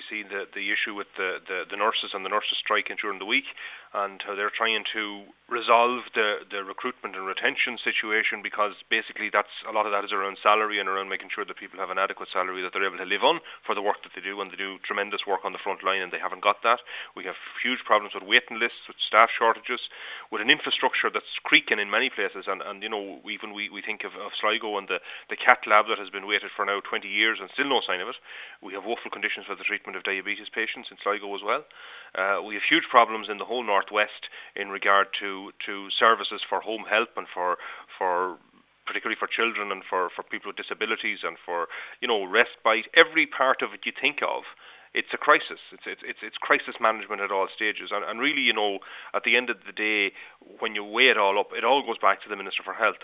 see the issue with the nurses and the nurses striking during the week, and how they're trying to resolve the recruitment and retention situation, because basically a lot of that is around salary and around making sure that people have an adequate salary that they're able to live on for the work that they do, and they do tremendous work on the front line, and they haven't got that. We have huge problems with waiting lists, with staff shortages, with an infrastructure that's creaking in many places, and even we think of Sligo and the CAT lab that has been waited for now 20 years and still no sign of it. We have woeful conditions for the treatment of diabetes patients in Sligo as well. We have huge problems in the whole northwest in regard to services for home help and for particularly for children and for people with disabilities and for respite. Every part of it you think of, it's a crisis. It's crisis management at all stages. And really, at the end of the day, when you weigh it all up, it all goes back to the Minister for Health.